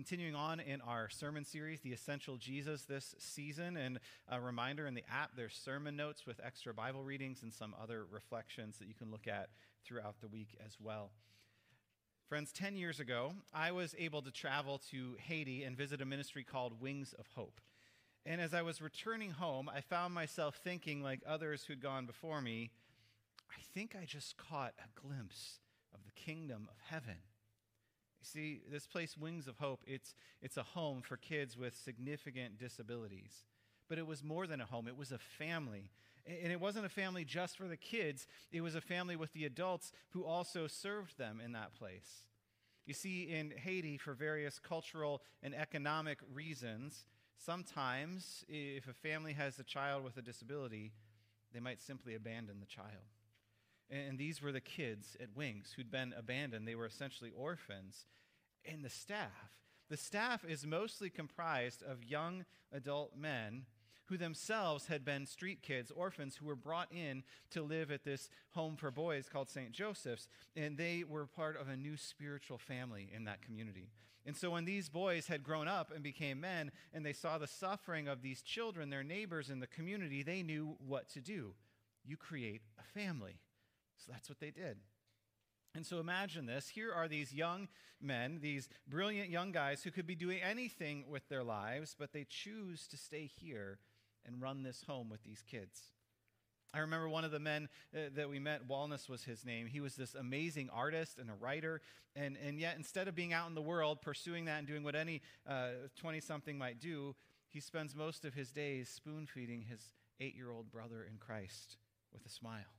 continuing on in our sermon series, The Essential Jesus, this season. And a reminder, in the app, there's sermon notes with extra Bible readings and some other reflections that you can look at throughout the week as well. Friends, 10 years ago, I was able to travel to Haiti and visit a ministry called Wings of Hope. And as I was returning home, I found myself thinking, like others who'd gone before me, I think I just caught a glimpse of the kingdom of heaven. You see, this place, Wings of Hope, it's a home for kids with significant disabilities. But it was more than a home. It was a family. And it wasn't a family just for the kids. It was a family with the adults who also served them in that place. You see, in Haiti, for various cultural and economic reasons, sometimes if a family has a child with a disability, they might simply abandon the child. And these were the kids at Wings who'd been abandoned. They were essentially orphans. And the staff is mostly comprised of young adult men who themselves had been street kids, orphans, who were brought in to live at this home for boys called St. Joseph's. And they were part of a new spiritual family in that community. And so when these boys had grown up and became men, and they saw the suffering of these children, their neighbors in the community, they knew what to do. You create a family. So that's what they did. And so imagine this. Here are these young men, these brilliant young guys who could be doing anything with their lives, but they choose to stay here and run this home with these kids. I remember one of the men that we met, Walnus was his name. He was this amazing artist and a writer, and yet instead of being out in the world pursuing that and doing what any 20-something might do, he spends most of his days spoon-feeding his 8-year-old brother in Christ with a smile.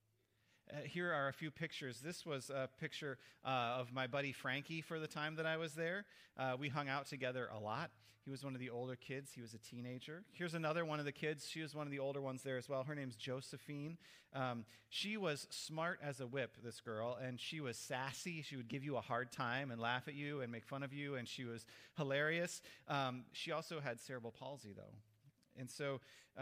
Here are a few pictures. This was a picture of my buddy Frankie for the time that I was there. We hung out together a lot. He was one of the older kids. He was a teenager. Here's another one of the kids. She was one of the older ones there as well. Her name's Josephine. She was smart as a whip, this girl, and she was sassy. She would give you a hard time and laugh at you and make fun of you, and she was hilarious. She also had cerebral palsy, though. And so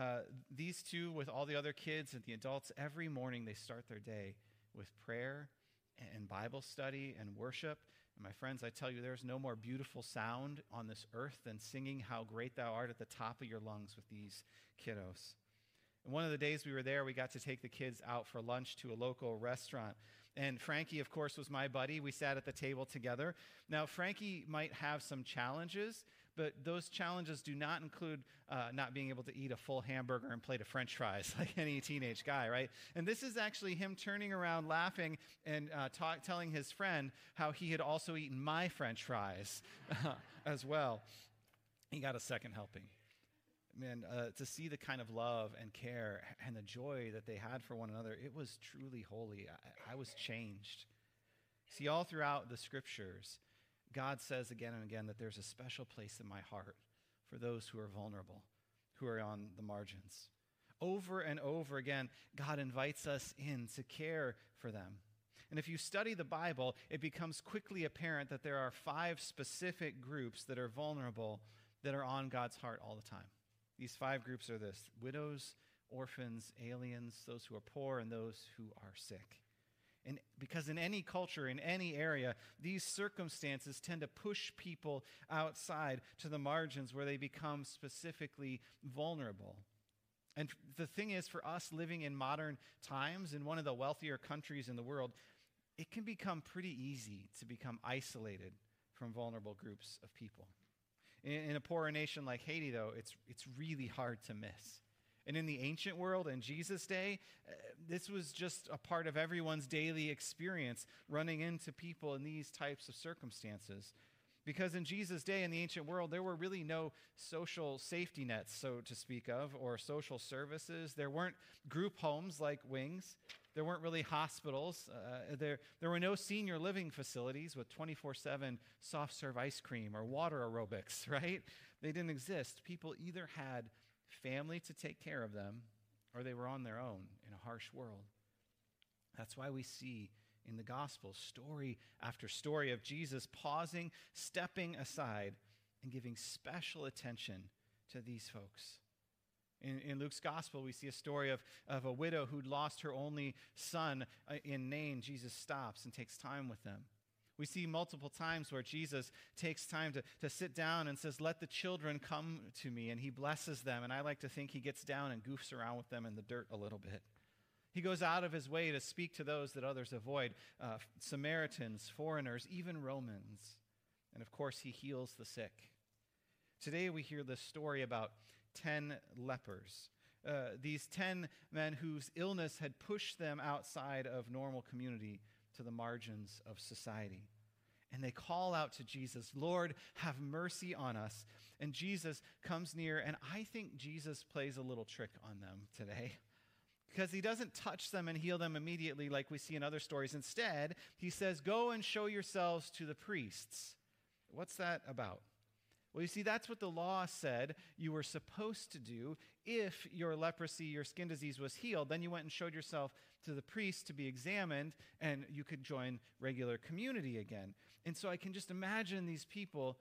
these two, with all the other kids and the adults, every morning they start their day with prayer and Bible study and worship. And my friends, I tell you, there's no more beautiful sound on this earth than singing How Great Thou Art at the top of your lungs with these kiddos. And one of the days we were there, we got to take the kids out for lunch to a local restaurant. And Frankie, of course, was my buddy. We sat at the table together. Now, Frankie might have some challenges, but those challenges do not include not being able to eat a full hamburger and plate of French fries like any teenage guy, right? And this is actually him turning around, laughing, and telling his friend how he had also eaten my French fries as well. He got a second helping. Man, to see the kind of love and care and the joy that they had for one another, it was truly holy. I was changed. See, all throughout the scriptures, God says again and again that there's a special place in my heart for those who are vulnerable, who are on the margins. Over and over again, God invites us in to care for them. And if you study the Bible, it becomes quickly apparent that there are 5 specific groups that are vulnerable that are on God's heart all the time. These 5 groups are this: widows, orphans, aliens, those who are poor, and those who are sick. And because in any culture, in any area, these circumstances tend to push people outside to the margins where they become specifically vulnerable. And the thing is, for us living in modern times in one of the wealthier countries in the world, it can become pretty easy to become isolated from vulnerable groups of people. In a poorer nation like Haiti, though, it's really hard to miss. And in the ancient world, in Jesus' day, this was just a part of everyone's daily experience, running into people in these types of circumstances. Because in Jesus' day, in the ancient world, there were really no social safety nets, so to speak of, or social services. There weren't group homes like Wings. There weren't really hospitals. There were no senior living facilities with 24/7 soft-serve ice cream or water aerobics, right? They didn't exist. People either had family to take care of them, or they were on their own in a harsh world. That's why we see in the Gospels story after story of Jesus pausing, stepping aside, and giving special attention to these folks. In Luke's Gospel, we see a story of a widow who'd lost her only son in Nain. Jesus stops and takes time with them. We see multiple times where Jesus takes time to sit down and says, let the children come to me, and he blesses them. And I like to think he gets down and goofs around with them in the dirt a little bit. He goes out of his way to speak to those that others avoid, Samaritans, foreigners, even Romans. And of course, he heals the sick. Today we hear this story about 10 lepers. These 10 men whose illness had pushed them outside of normal community to the margins of society. And they call out to Jesus, Lord, have mercy on us. And Jesus comes near, and I think Jesus plays a little trick on them today, because he doesn't touch them and heal them immediately like we see in other stories. Instead, he says, go and show yourselves to the priests. What's that about? Well, you see, that's what the law said you were supposed to do. If your leprosy, your skin disease was healed, then you went and showed yourself to the priest to be examined, and you could join regular community again. And so I can just imagine these people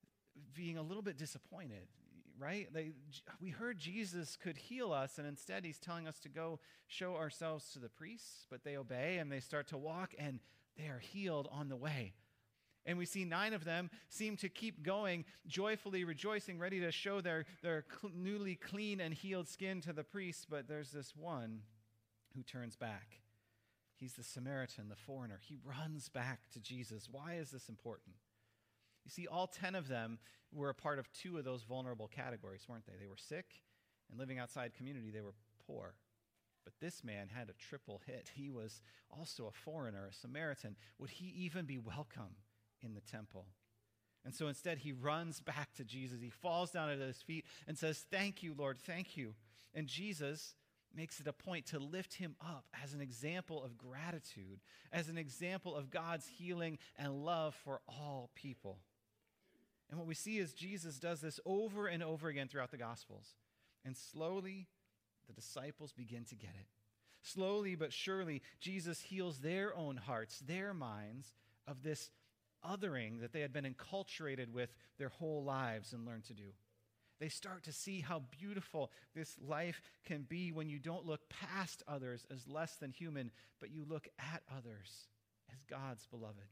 being a little bit disappointed, right? We heard Jesus could heal us, and instead he's telling us to go show ourselves to the priests, but they obey, and they start to walk, and they are healed on the way. And we see 9 of them seem to keep going, joyfully rejoicing, ready to show their newly clean and healed skin to the priests. But there's this one who turns back. He's the Samaritan, the foreigner. He runs back to Jesus. Why is this important? You see, all 10 of them were a part of 2 of those vulnerable categories, weren't they? They were sick, and living outside community, they were poor. But this man had a triple hit. He was also a foreigner, a Samaritan. Would he even be welcome in the temple? And so instead he runs back to Jesus. He falls down at his feet and says, thank you, Lord, thank you. And Jesus makes it a point to lift him up as an example of gratitude, as an example of God's healing and love for all people. And what we see is Jesus does this over and over again throughout the Gospels. And slowly the disciples begin to get it. Slowly but surely, Jesus heals their own hearts, their minds, of this othering that they had been enculturated with their whole lives and learned to do. They start to see how beautiful this life can be when you don't look past others as less than human, but you look at others as God's beloved.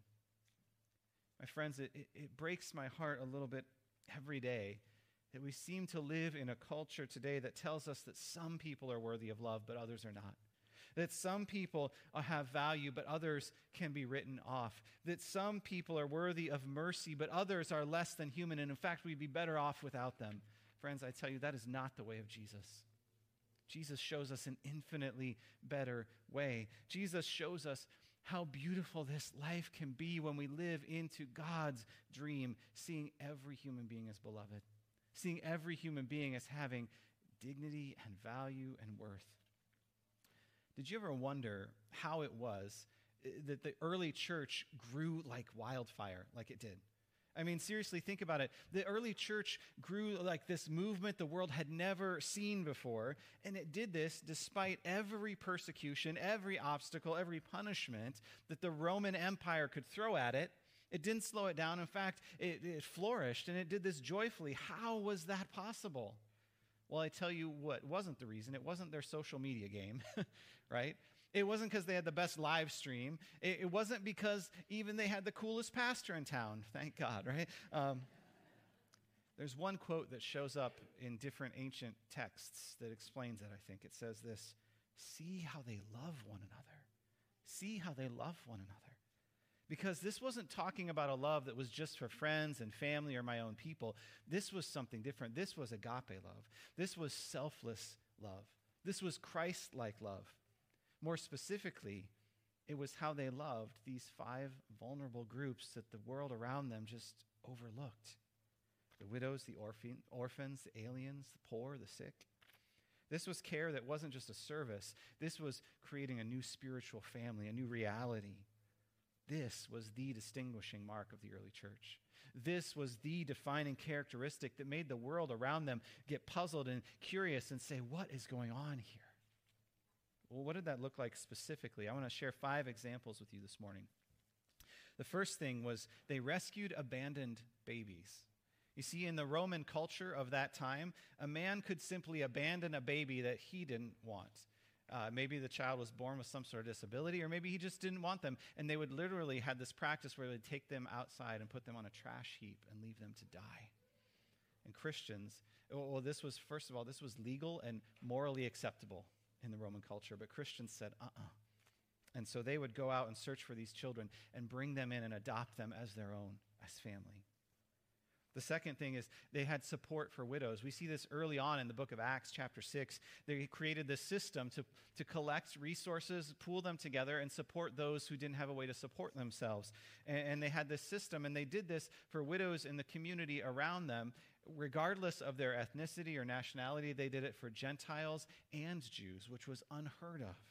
My friends, it breaks my heart a little bit every day that we seem to live in a culture today that tells us that some people are worthy of love, but others are not. That some people have value, but others can be written off. That some people are worthy of mercy, but others are less than human, and in fact, we'd be better off without them. Friends, I tell you, that is not the way of Jesus. Jesus shows us an infinitely better way. Jesus shows us how beautiful this life can be when we live into God's dream, seeing every human being as beloved, seeing every human being as having dignity and value and worth. Did you ever wonder how it was that the early church grew like wildfire, like it did? I mean, seriously, think about it. The early church grew like this movement the world had never seen before, and it did this despite every persecution, every obstacle, every punishment that the Roman Empire could throw at it. It didn't slow it down. In fact, it flourished, and it did this joyfully. How was that possible? Well, I tell you what wasn't the reason. It wasn't their social media game, right? It wasn't because they had the best live stream. It wasn't because even they had the coolest pastor in town. Thank God, right? There's one quote that shows up in different ancient texts that explains it, I think. It says this: see how they love one another. See how they love one another. Because this wasn't talking about a love that was just for friends and family or my own people. This was something different. This was agape love. This was selfless love. This was Christ-like love. More specifically, it was how they loved these 5 vulnerable groups that the world around them just overlooked. The widows, the orphans, the aliens, the poor, the sick. This was care that wasn't just a service. This was creating a new spiritual family, a new reality. This was the distinguishing mark of the early church. This was the defining characteristic that made the world around them get puzzled and curious and say, what is going on here? Well, what did that look like specifically? I want to share 5 examples with you this morning. The first thing was they rescued abandoned babies. You see, in the Roman culture of that time, a man could simply abandon a baby that he didn't want. Maybe the child was born with some sort of disability, or maybe he just didn't want them. And they would literally had this practice where they'd take them outside and put them on a trash heap and leave them to die. And Christians, well, this was, first of all, this was legal and morally acceptable in the Roman culture, but Christians said, And so they would go out and search for these children and bring them in and adopt them as their own, as family. The second thing is they had support for widows. We see this early on in the book of Acts, chapter 6. They created this system to collect resources, pool them together, and support those who didn't have a way to support themselves. And they had this system, and they did this for widows in the community around them. Regardless of their ethnicity or nationality, they did it for Gentiles and Jews, which was unheard of.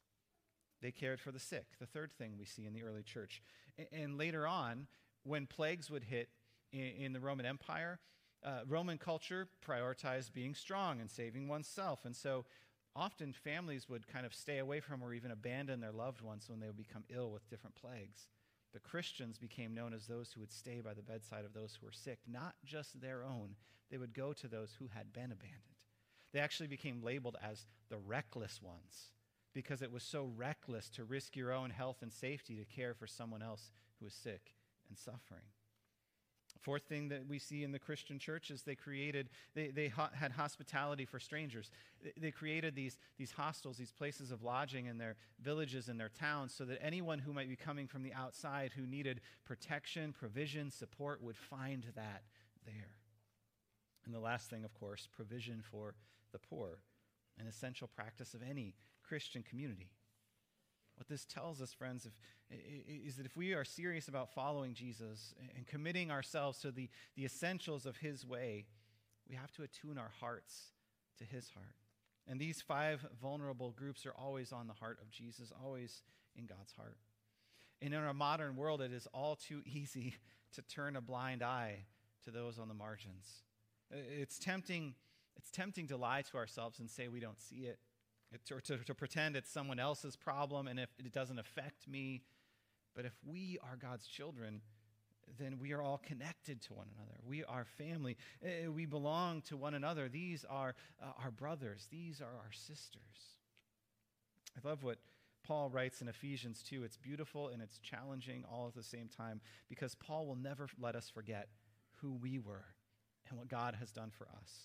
They cared for the sick, the third thing we see in the early church. And later on, when plagues would hit in the Roman Empire, Roman culture prioritized being strong and saving oneself. And so often families would kind of stay away from or even abandon their loved ones when they would become ill with different plagues. But Christians became known as those who would stay by the bedside of those who were sick, not just their own. They would go to those who had been abandoned. They actually became labeled as the reckless ones because it was so reckless to risk your own health and safety to care for someone else who was sick and suffering. Fourth thing that we see in the Christian church is they had hospitality for strangers. They created these hostels, these places of lodging in their villages and their towns so that anyone who might be coming from the outside who needed protection, provision, support would find that there. And the last thing, of course, provision for the poor, an essential practice of any Christian community. What this tells us, friends, is that if we are serious about following Jesus and committing ourselves to the essentials of his way, we have to attune our hearts to his heart. And these 5 vulnerable groups are always on the heart of Jesus, always in God's heart. And in our modern world, it is all too easy to turn a blind eye to those on the margins. It's tempting to lie to ourselves and say we don't see it. To pretend it's someone else's problem and if it doesn't affect me. But if we are God's children, then we are all connected to one another. We are family. We belong to one another. These are our brothers. These are our sisters. I love what Paul writes in Ephesians 2. It's beautiful and it's challenging all at the same time because Paul will never let us forget who we were and what God has done for us.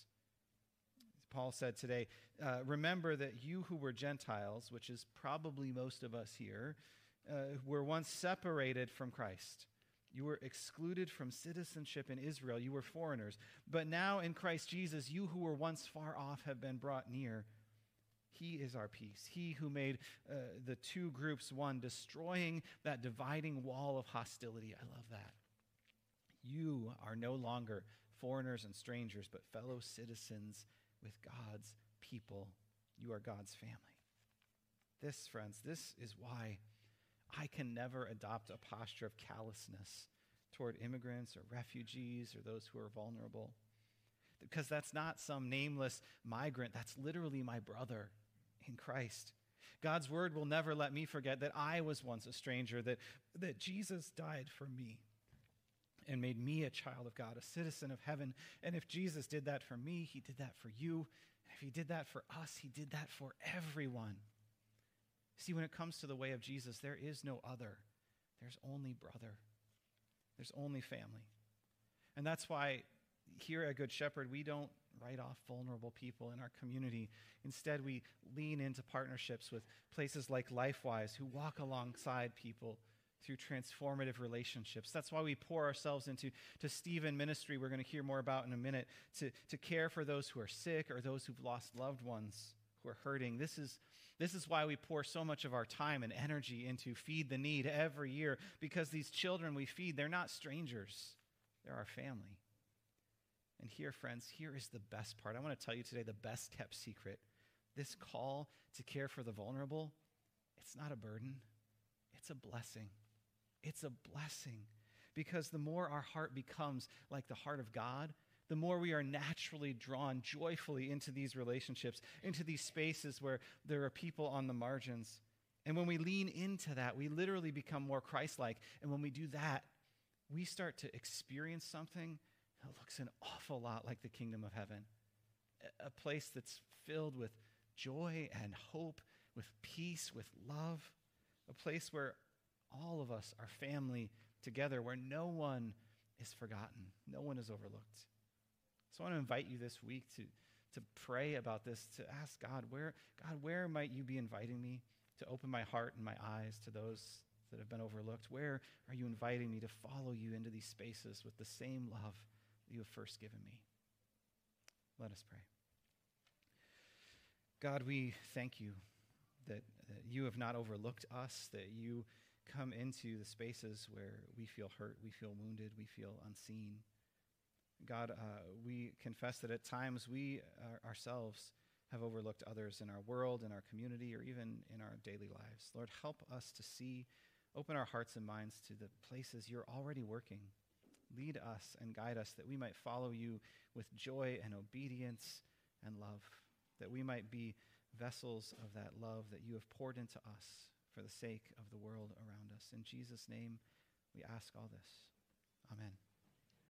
Paul said today, remember that you who were Gentiles, which is probably most of us here, were once separated from Christ. You were excluded from citizenship in Israel. You were foreigners. But now in Christ Jesus, you who were once far off have been brought near. He is our peace. He who made the two groups one, destroying that dividing wall of hostility. I love that. You are no longer foreigners and strangers, but fellow citizens with God's people. You are God's family. This, friends, this is why I can never adopt a posture of callousness toward immigrants or refugees or those who are vulnerable. Because that's not some nameless migrant. That's literally my brother in Christ. God's word will never let me forget that I was once a stranger, that Jesus died for me and made me a child of God, a citizen of heaven. And if Jesus did that for me, he did that for you. And if he did that for us, he did that for everyone. See, when it comes to the way of Jesus, there is no other. There's only brother. There's only family. And that's why here at Good Shepherd, we don't write off vulnerable people in our community. Instead, we lean into partnerships with places like LifeWise, who walk alongside people through transformative relationships. That's why we pour ourselves into Stephen Ministry, we're going to hear more about in a minute, to care for those who are sick or those who've lost loved ones who are hurting. This is why we pour so much of our time and energy into Feed the Need every year, because these children we feed, they're not strangers. They're our family. And here, friends, here is the best part. I want to tell you today the best kept secret. This call to care for the vulnerable, it's not a burden. It's a blessing. It's a blessing because the more our heart becomes like the heart of God, the more we are naturally drawn joyfully into these relationships, into these spaces where there are people on the margins. And when we lean into that, we literally become more Christ-like. And when we do that, we start to experience something that looks an awful lot like the kingdom of heaven, a place that's filled with joy and hope, with peace, with love, a place where all of us are family together, where no one is forgotten, no one is overlooked. So I want to invite you this week to pray about this, to ask God, where might you be inviting me to open my heart and my eyes to those that have been overlooked? Where are you inviting me to follow you into these spaces with the same love that you have first given me? Let us pray. God, we thank you that you have not overlooked us, that you come into the spaces where we feel hurt, we feel wounded, we feel unseen. God, we confess that at times we ourselves have overlooked others in our world, in our community, or even in our daily lives. Lord, help us to see, open our hearts and minds to the places you're already working. Lead us and guide us that we might follow you with joy and obedience and love, that we might be vessels of that love that you have poured into us for the sake of the world around us. In Jesus' name, we ask all this. Amen.